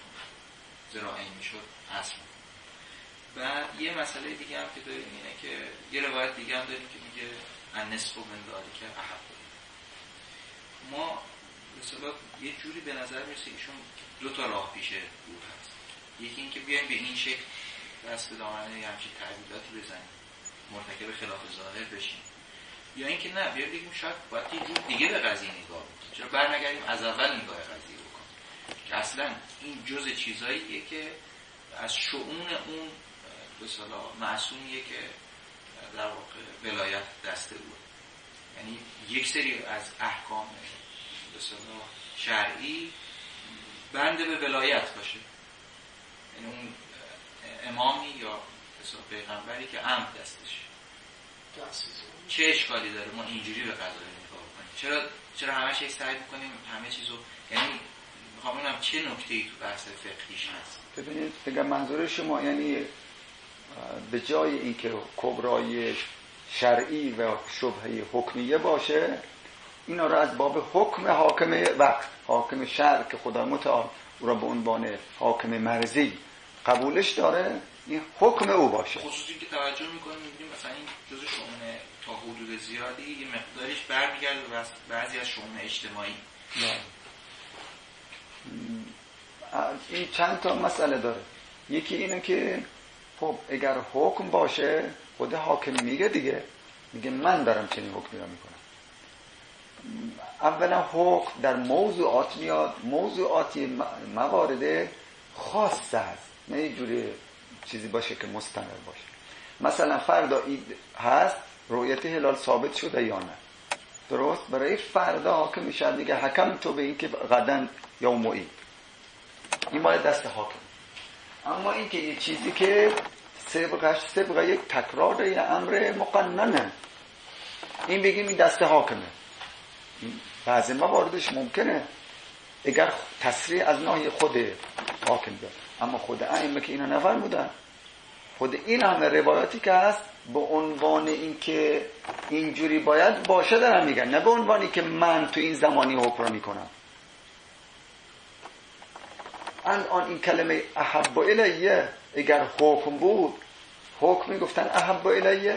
میشد اصل. و یه مسئله دیگه هم که داریم اینه که یه روایت دیگه هم داریم که میگه النصف من ذالک احب. ما مثلا یه جوری به نظر میرسه ایشون دو تا راه پیشه او هست. یکی این که بیایم به این شکل دست دامنه یه همچین تعبیداتی بزنیم مرتکب خلاف ظاهر بشیم، یا اینکه نه بیایم بگیم شاید باید یه جور دیگه به قضیه نگاه بکنیم. چرا برنگردیم از اول نگاه قضیه بکنیم که اصلا این جزء چیزاییه که از شؤون اون به اصطلاح معصومیه که در واقع ولایت دست او، یعنی یک سری از احکام به اصطلاح شرعی بنده به ولایت باشه، یعنی اون امامی یا پیغمبری که امر دستش چه اشکالی داره ما اینجوری به قضایی نگاه کنیم؟ چرا همش سعی می‌کنیم همه چیزو، یعنی میخوام ببینم چه نکته‌ای تو بحث فقهیش هست. ببینید اگر منظور شما یعنی به جای اینکه کبرای شرعی و شبهه حکمیه باشه اینا را از باب حاکم وقت، حاکم شرع که خدا متعال او را به عنوان حاکم مرضی قبولش داره، این حکم او باشه. خصوصی که توجه میکنیم میبینیم مثلا این جزء شؤون تا حدود زیادی یه مقدارش برمیگرده به بعضی از شؤون اجتماعی. این چند تا مسئله داره. یکی اینه که خب اگر حکم باشه خود حاکم میگه دیگه، میگه من دارم چنین حکمی را میکنم. اولا حکم در موضوعات میاد، موضوعاتی موارد خاص هست، نه یه جوری چیزی باشه که مستمر باشه. مثلا فردا عید هست، رؤیت هلال ثابت شده یا نه، درست؟ برای فردا حاکم میشه میگه حکم تو به این که غدن یوم عید، این باید دست حاکم. اما این که یه چیزی که سبق یک تکرار یا امر مقننه، این بگیم این دست حاکمه. بعضی مواردش ممکنه اگر تصریح از ناحیه خود حاکم داره، اما خود ائمه که اینا نفرمودن. خود این همه روایاتی که هست به عنوان این که اینجوری باید باشه دارن میگن، نه به عنوانی که من تو این زمانی حکم را میکنم. الان این کلمه احب الیه اگر حکم بود، حکم میگفتن احب الیه.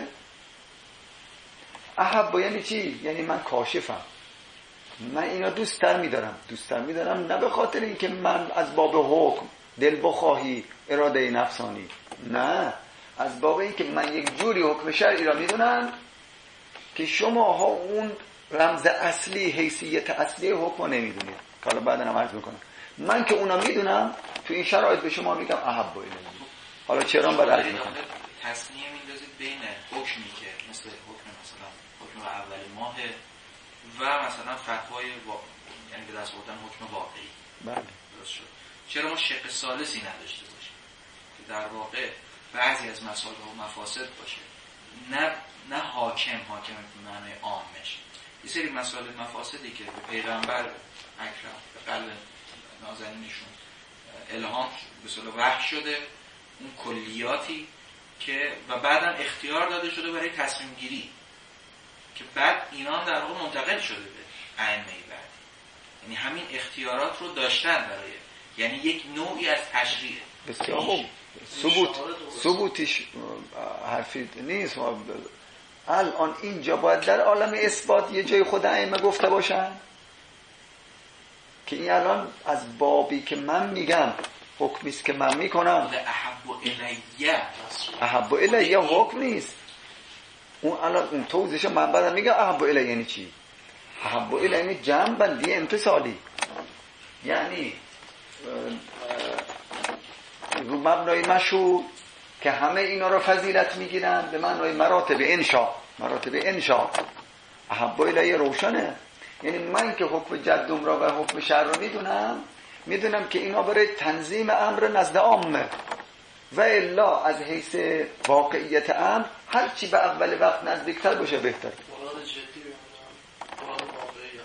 احب یعنی چی؟ یعنی من کاشفم، من اینا دوست تر میدارم، نه به خاطر اینکه من از باب حکم دل بخواهی اراده نفسانی، نه، از باب اینکه من یک جوری حکم شرعی را میدونم که شماها اون رمز اصلی، حیثیت اصلی حکم رو نمیدونید، که حالا بعدا هم عرض میکنم. من که اونا میدونم تو این شرایط به شما میگم احب الیه. حالا چرا باید عرض میکنم؟ تصنیه میندازید بین حکمی که مثل حکم اول ماه و مثلا فتوای یعنی به دست آوردن حکم واقعی. بله درست شد. چرا ما شق ثالثی نداشته باشیم که در واقع بعضی از مسائل و مفاسد باشه، نه حاکم به معنای عامش. یه سری مسائل مفاسدی که به پیغمبر اکرم به قلب نازنینشون الهام به اصطلاح وحی شده، اون کلیاتی که و بعدم اختیار داده شده برای تصمیم گیری که بعد اینا در واقع منتقل شده به ائمه بعد، یعنی همین اختیارات رو داشتن برای، یعنی یک نوعی از تشریع. بسیار خوب. ثبوتش حرفی نیست. الان اینجا باید در عالم اثبات یه جای خود ائمه گفته باشن که این الان از بابی که من میگم حکمیست که من میکنم. احب الیه حکم نیست، اون الان اون توضیحش من بعدم میگه احب الی یعنی چی؟ احب الی یعنی جمع بندی امتصالی، یعنی رو مبنای مشهور که همه اینا رو فضیلت میگیرن به معنای مراتب انشاء. احب الی روشنه، یعنی من که حکم جدم را و حکم شرع رو میدونم که اینا برای تنظیم امر نزد عامه، و الا از حیث واقعیت امر هر چی به اول وقت نزدیکتر باشه بهتر. مراد جدی مراد واقعی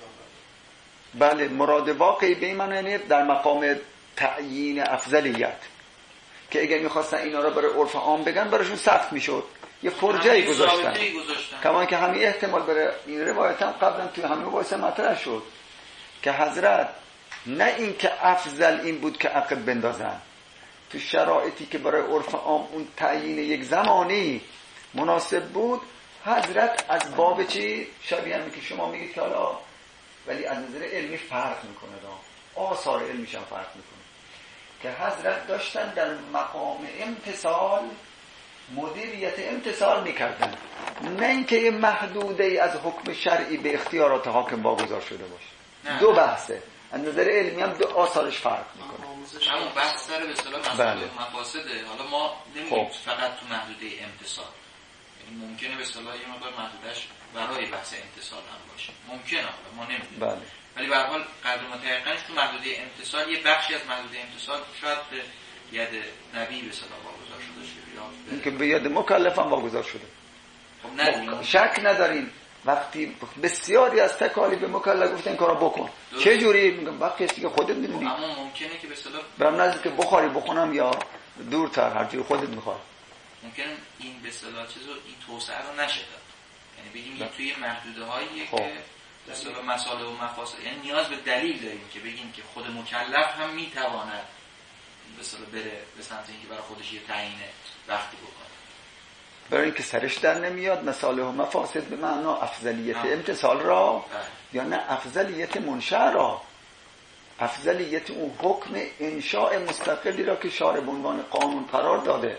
بله، مراد واقعی به این معنی یعنی در مقام تعیین افضلیت، که اگر میخواستن اینا رو برای عرف عام بگن براشون سخت میشد، یه فرجه‌ای گذاشتن. کما که همین احتمال برای این روایت هم قبلا توی همین واسه مطرح شد که حضرت نه این که افضل این بود که عقب بندازن، تو شرایطی که برای عرف عام اون تعیین یک زمانی مناسب بود، حضرت از باب چی شبیه همین که شما میگید که حالا ولی از نظر علمی فرق میکنه، آثار علمیش هم فرق میکنه، که حضرت داشتن در مقام امتصال مدیریت امتصال میکردن، نه اینکه یه محدوده از حکم شرعی به اختیارات حاکم واگذار شده باشه. دو بحثه، از نظر علمی هم دو آثارش فرق میکنه. همون بحث سر به اصطلاح مسائل مفاسده. حالا ما نمیگیم فقط تو محدوده امتصال، یعنی ممکنه به اصطلاح یه مقدار محدودش برای بحث امتصال هم باشه، ممکنه، ما نمیگیم. بله. ولی به هر حال قدر متيقنش تو محدوده امتصال یه بخشی از محدوده امتصال شاید به ید نبی به اصطلاح واگذار شده شه، یا اینکه به ید مکلف هم واگذار شده. خب نه شک ندارین وقتی بسیاری از تکالیف مکلف گفتن این کارو بکن، چه جوری؟ میگم بقیه چیزی که خودت میدونی. اما ممکنه که به اصطلاح برام نزدیک که بخاری بخونم یا دورتر، هر جوری خودت میخواد. ممکنه این به اصطلاح چیزو این توسعه رو نشه داد، یعنی بگیم توی محدوده هایی که به اصطلاح مسائل و مفاسد، یعنی نیاز به دلیل داریم که بگیم که خود مکلف هم میتواند به اصطلاح بره به سمت اینکه برای خودش یه تعیین وقتی بکنه، برای اینکه سرش در نمیاد مصالح و مفاسد به معنا افضلیت امتصال را یا نه افضلیت منشأ را، افضلیت اون حکم انشاء مستقلی را که شارع به عنوان قانون قرار داده.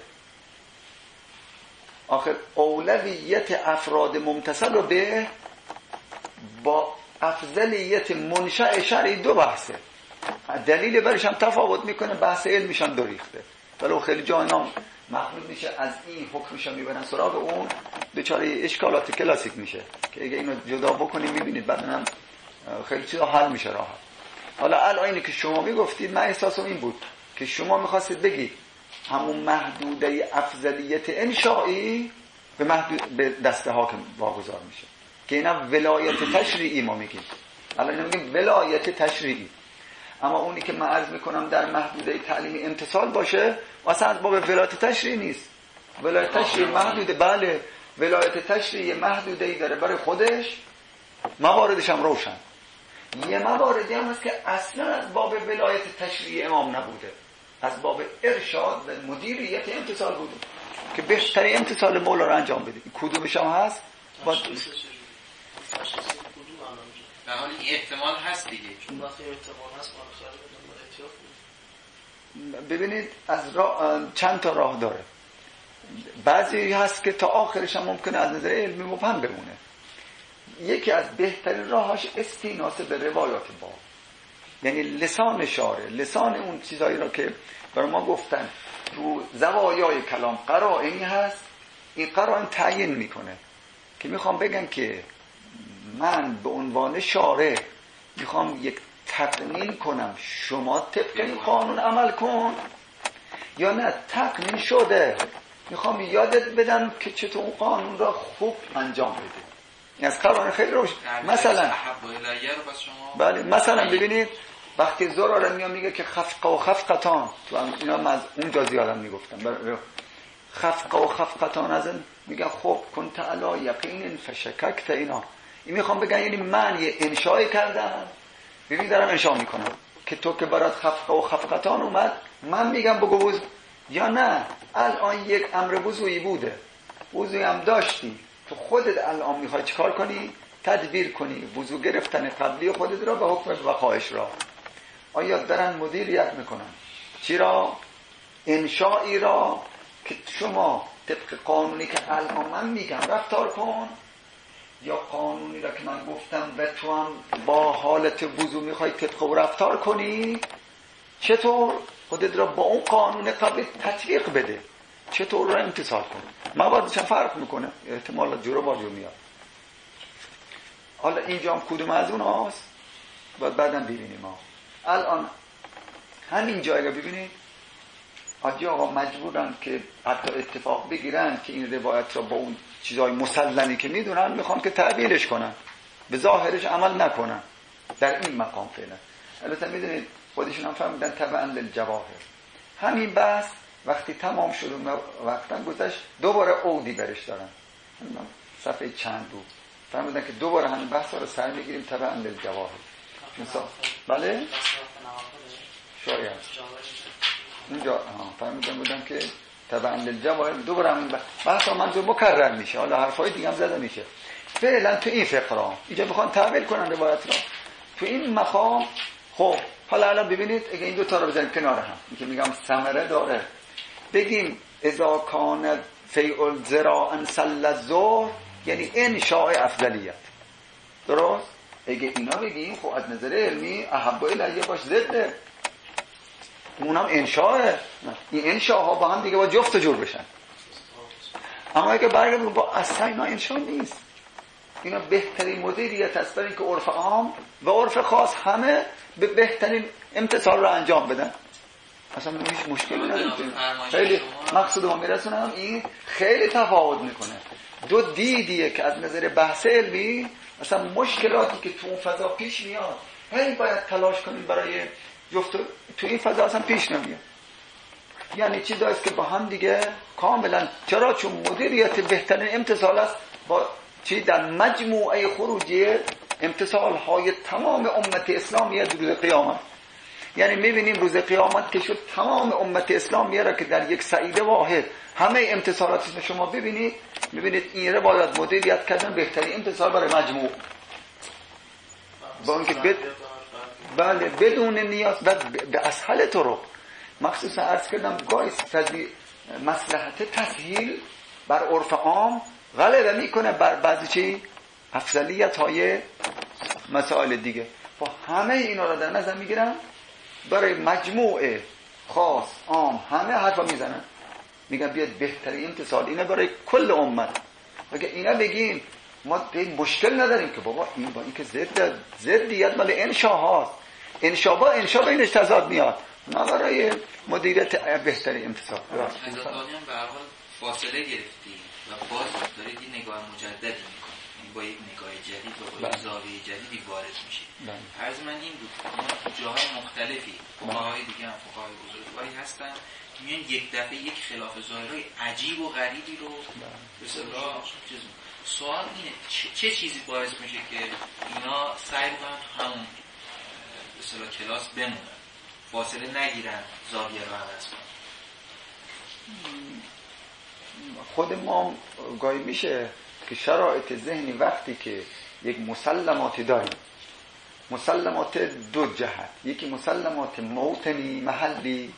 آخر اولویت افراد ممتثل رو به با افضلیت منشأ شرعی دو بحثه، دلیل برش هم تفاوت میکنه، بحث علمیش هم دو ریخته، ولی خیلی جا اینا مخلوط میشه از این حکمش میبرن سراغ اون، بیچاره اشکالات کلاسیک میشه که اگه اینو جدا بکنیم میبینید بعدا هم خیلی چیزا حل میشه راحت. حالا الان که شما میگفتید من احساسم این بود که شما میخواستید بگید همون محدوده افضلیت انشائی به دست حاکم واگذار میشه که اینا ولایت تشریعی ما میگیم، الان میگیم ولایت تشریعی، اما اونی که من عرض میکنم در محدوده تعلیمی امتصال باشه واسه از باب ولایت تشریعی نیست. ولایت تشریعی محدوده، بله ولایت تشریعی محدوده‌ای داره برای خودش، مواردش هم روشن. یه مواردی هم هست که اصلا از باب ولایت تشریعی امام نبوده، از باب ارشاد و مدیریت امتصال بوده که بهترین امتصال مولا رو انجام بده. کدومش هم هست؟ به حال این احتمال هست دیگه، چون وقتی احتمال هست ما احتیاط کنیم. ببینید از چند تا راه داره، بعضی هست که تا آخرش هم ممکنه از نظر علمی مبهم بمونه. یکی از بهترین راهاش استیناس به روایات باب، یعنی لسان شارع، لسان اون چیزایی را که برای ما گفتن رو زوایای کلام قرائنی هست، این قرائن تعیین میکنه که میخوام بگم که من به عنوان شارع میخوام یک تقنین کنم، شما طبق این قانون عمل کن، یا نه تقنین شده میخوام یادت بدم که چطور اون قانون را خوب انجام بده. این از قرآن خیلی روش. مثلا بله، مثلا ببینید وقتی زراره میگه که خفقه و خفقتان، تو اینا من از اونجا زیادم میگفتم، خفقه و خفقتان از این میگن خب کنت علی یقین فشککت، اینا این میخوام بگن یعنی من یه انشایی کردم، ببین دارم انشا میکنم که تو که برات خفقه و خفقتان اومد من میگم بگو وضو، یا نه الان یک امر وضویی بوده، وضویی هم داشتی، تو خودت الان میخوای چیکار کنی؟ تدبیر کنی وضو گرفتن قبلی خودت را به حکم وقایش را. آیا دارن مدیریت میکنن چی را؟ انشایی را که شما طبق قانونی که الان من میگم رفتار کن، یا قانونی را که من گفتم و تو هم با حالت وضو میخوای طبق و رفتار کنی، چطور خودت را با اون قانون قبل تطبیق بده، چطور را امتثال کن. موادش فرق میکنه، احتمال جورا با جور میاد. حالا اینجا هم کدوم از اون هاست باید بعدم ببینیم. ما الان همین جایی رو ببینید، آقا مجبورن که حتی اتفاق بگیرن که این روایت را با اون چیزای مسلمی که میدونن میخوان که تعبیرش کنن، به ظاهرش عمل نکنن در این مقام فعلا. البته میدونید خودشون هم فهمیدن تبعا للجواهر. همین بحث وقتی تمام شد و وقتا گذشت دوباره عودی برش دارن، صفحه چند بود فهمیدن که دوباره همین بحث رو سر میگیریم تبعا للجواهر. بله؟ شاید اونجا فهمیدن بودم که تبعا للجواهر دوباره همین بحث من دو مکرر میشه، حالا حرفای دیگه هم زده میشه. فعلا تو این فقره اینجا میخوان تعبیر کنن روایت را تو این مقام. خب حالا الان ببینید اگه این دو تا رو بزنیم کنار هم، که میگم ثمره داره، بگیم اذا کان فیء ذراعا صلی الظهر، یعنی انشاء افضلیت. درست؟ اگه اینا بگیم خب از نظر علمی احب الیه باش ضده، اونم انشاء، این انشاء ها با هم دیگه با جفت جور بشن. اما اگه برگردیم با اصلا اینا انشاء نیست، اینا بهترین مدیریت است برای اینکه عرف عام و عرف خاص همه به بهترین امتثال رو انجام بدن. اصلا هیچ مشکلی نداره. خیلی مقصود ما میرسونم این خیلی تفاوت میکنه. دو دیدیه که از نظر بحث علمی اصلا مشکلاتی که تو اون فضا پیش میاد هی باید تلاش کنیم برای جفت، تو این فضا اصلا پیش نمیاد. یعنی چیزاییست که با هم دیگه کاملا، چرا؟ چون مدیریت بهترین امتثال است با چی؟ در مجموعه خروجی امتثال های تمام امت اسلامیه روز قیامت. یعنی میبینیم روز قیامت که شد تمام امت اسلامیه را که در یک سعیده واحد همه امتثالات شما ببینید این را باید مدیریت کردن بهترین امتثال برای مجموع، با اینکه بله بدون نیاز به اسهل طرق. مخصوصا عرض کردم گاهی مصلحت تسهیل بر عرف عام غلبه میکنه بر بعضی چی افضلیت های مسائل دیگه. با همه اینا را در نظر میگیرن برای مجموعه خاص عام همه حرفا میزنن، میگن بیاد بهترین امتثال اینه برای کل امت. اگه اینا بگیم ما مشکل نداریم که بابا این با این که ضدیت مال انشاء هاست، انشاء با انشاء بینش تضاد میاد، نه برای مدیریت بهترین امتثال. از دانیان به هر حال فاصله گرفتی و باز دارید این نگاه مجددی میکنید، یعنی با یک نگاه جدید و با یک زاویه جدیدی وارد میشید. عرض من این بود که جاهای مختلفی فقهای دیگه هم فقهای بزرگواری هستن که میان یک دفعه یک خلاف ظاهرهای عجیب و غریبی رو به اصطلاح سوال اینه چه چیزی باعث میشه که اینا سعی کنن تو همون به اصطلاح کلاس بمونن، فاصله نگیرن، زاویه رو عوض کنن؟ خود ما گاهی میشه که شرایط ذهنی وقتی که یک مسلماتی داریم، مسلمات دو جهت، یکی مسلمات موطنی محلی،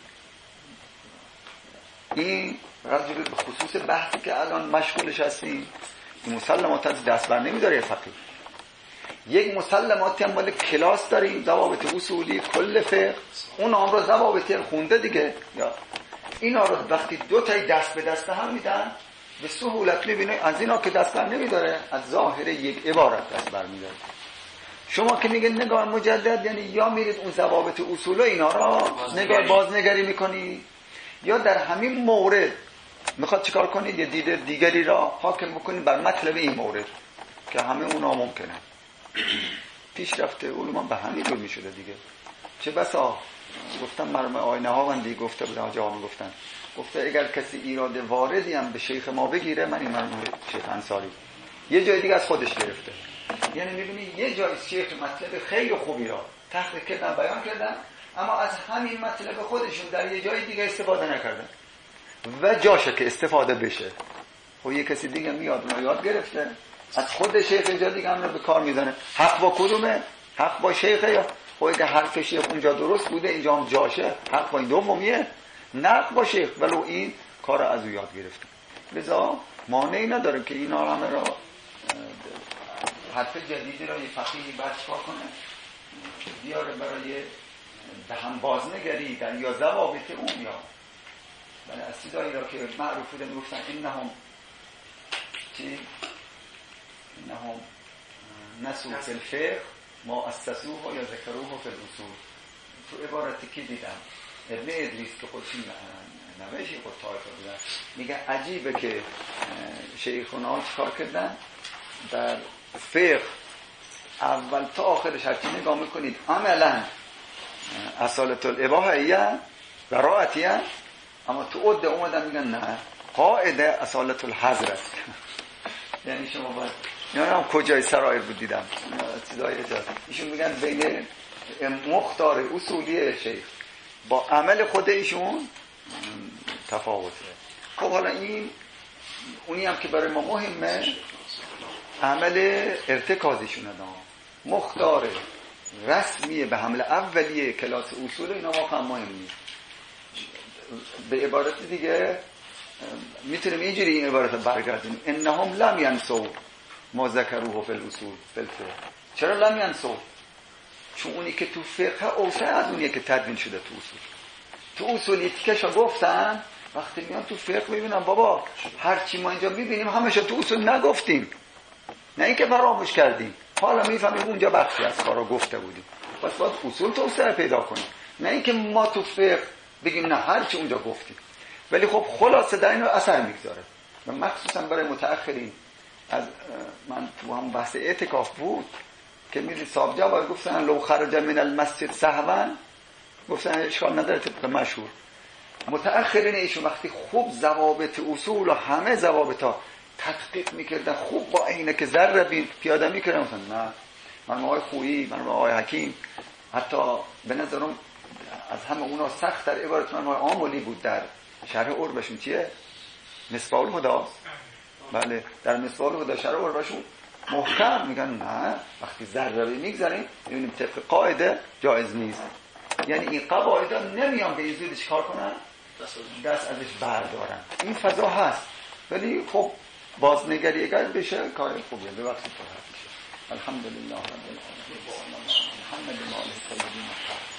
این رجل به خصوص بحثی که الان مشغولش هستیم، این مسلمات از دست بر نمیداره فقیه. یک مسلماتی هم مال کلاس داریم، ضوابط اصولی کل فقه، اون هم رو ضوابطی خونده دیگه. اینا رو وقتی دو تای دست به دست هم میدن به سهولت میبینه از اینا که دست بر نمیداره از ظاهر یک عبارت دست بر میداره. شما که میگه نگاه مجدد یعنی یا میرید اون ضوابط اصول اینا را نگاه بازنگری میکنی، یا در همین مورد میخواد چیکار کنید یه دید دیگری را حاکم بکنید بر مطلب این مورد که همه اونا ممکنه. پیشرفته علوم به همین جور میشده دیگه. چه بسا گفتم مرحوم آینه ها وندی گفته بودن، آجا ها گفته اگر کسی ایراد واردی هم به شیخ ما بگیره، من این مرحوم شیخ انصاری یه جای دیگه از خودش گرفته، یعنی میبینی یه جای شیخ مطلب خیلی خوبی را تحقیق کردن بیان کردن، اما از همین مطلب خودشون در یه جای دیگه استفاده نکردن و جاشه که استفاده بشه. خب یه کسی دیگه میاد اون یاد گرفته از خود شیخ جا دیگه هم رو به کار میزنه. حق با کدومه؟ حق با شیخه یا خب اگه حرف شیخ اونجا درست بوده اینجا هم جاشه، حق با این دومیه، نه حق با شیخ، ولو این کار از او یاد گرفته. لذا مانعی نداره که این همه را حرف جدیدی را یه فقیهی بعد کار کنه بیاره برای دهن بازنگری در یا ضوابط اون یا بله از چیزایی را که معروف بودن گفتن اینهم نسو فی الفقه ما اسسوه یا ذکروه فی الاصول. تو عبارتی که دیدم ابن ادریس که خودشون نوشی خود طایفه بودن میگه عجیبه که شیخونا چیکار کردن در فقه اول تا آخرش هرچی نگاه میکنید عملا اصالت الاباحیه براعتیه، اما تو عده اومدن میگن نه قاعده اصالت الحظر است. یعنی شما باید هم کجای سرایر بود دیدم چیزای اجازه ایشون میگن بین مختار اصولی شیخ با عمل خود ایشون تفاوته. خب حالا این اونی هم که برای ما مهمه عمل ارتکازشونه. مختار رسمیه به حمل اولیه کلاس اصول اینا واقعا مهم نیست. به عبارت دیگه میتونیم اینجوری این عبارت برگردیم انهم لم ینسوا ما ذکروه فی الاصول فی الفقه. چرا لم ینسوا؟ چون اونی که تو فقه اوسع از اونیه که تدوین شده تو اصول. تو اصول یکیشو گفتن، وقتی میان تو فقه میبینن بابا هر چی ما اینجا میبینیم همشو تو اصول نگفتیم، نه اینکه فراموش کردیم، حالا میفهمیم اونجا بخشی از کارا گفته بودیم، پس باید اصول توسعه پیدا کنیم، نه اینکه ما تو فقه بگیم نه هر چی اونجا گفتیم. ولی خب خلاصه در اینو اثر میگذاره و مخصوصا برای متأخرین. از من تو هم بحث اعتکاف بود که میری صاحب جواب گفتن لو خرج من المسجد سهوا، گفتن اشکال نداره طبق مشهور. متأخرین ایشون وقتی خوب ضوابط اصول و همه ضوابطا تدقیق میکردن، خوب با عینک ذره پیاده میکردن، مثلا نه من آقای خویی، من آقای حکیم، حتی به نظرم از همه اونا سخت در عبارت من آقای آمولی بود در شرح عربشون چیه؟ مصباح الهدی. بله در مصباح الهدی شرح عربشون محکم میگن نه وقتی ذره میگذاریم ببینیم طبق قاعده جایز نیست. یعنی این قواعد نمیان به این زودش کار کنن، دست ازش بردارن. این فضا هست، ولی خب بازنگری اگر بشه کار خوبیه. ببخشید تو هست. الحمدلله رب العالمین. محمد و آله الطاهرین.